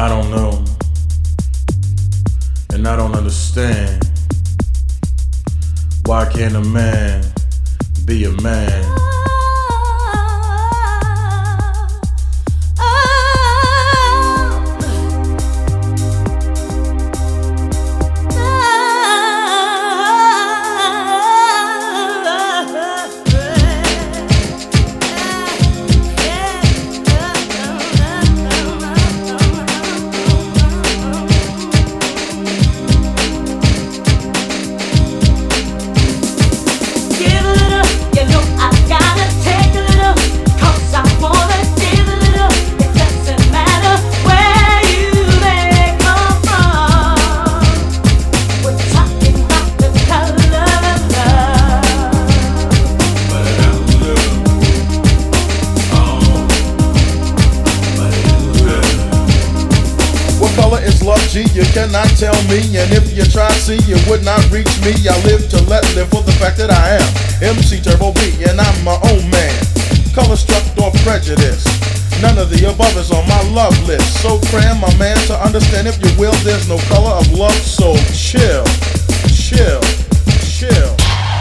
I don't know, and I don't understand. Why can't a man be a man? Is love G, you cannot tell me, and if you try, see, you would not reach me. I live to live for the fact that I am MC Turbo B, and I'm my own man. Color struck or prejudice, none of the above is on my love list. So cram, my man, to understand, if you will, there's no color of love, so chill, chill, chill.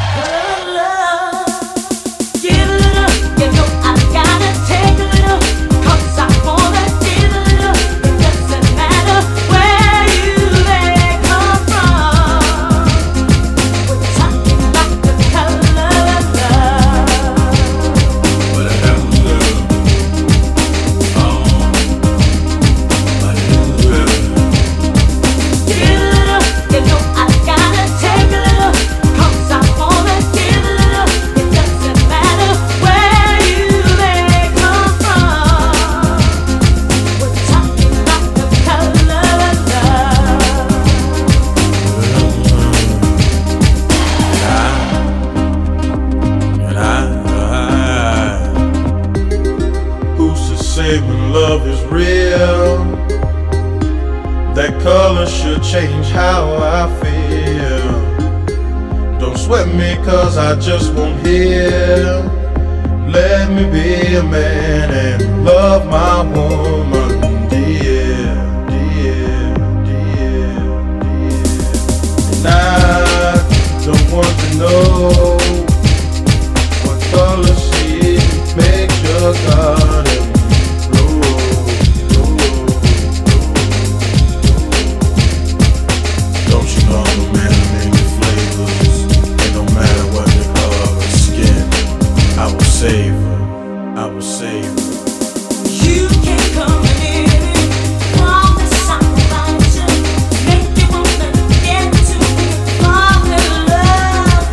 When love is real, that color should change how I feel. Don't sweat me, cause I just won't heal. Let me be a man and love my woman, dear, dear, dear, dear. And I don't want to know what color she makes your garden. I will save her. You can come in from the sunrise, make you wanna get to fall in love,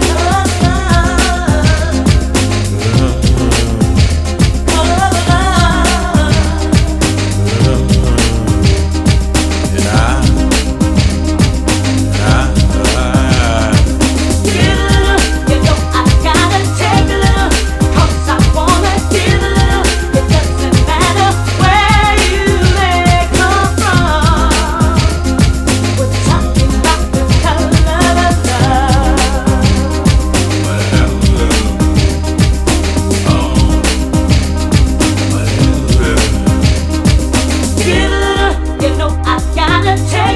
you know I gotta take